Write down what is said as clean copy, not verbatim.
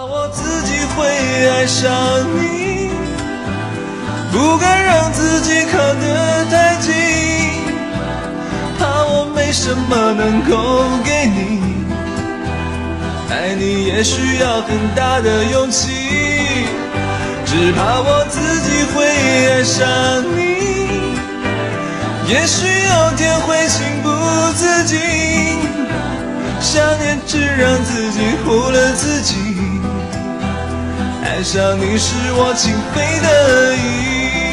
我自己会爱上你，不敢让自己靠得太近，怕我没什么能够给你，爱你也需要很大的勇气，只怕我自己会爱上你，也许有天会情不自禁，想念只让自己负了自己，爱上你是我情非得已。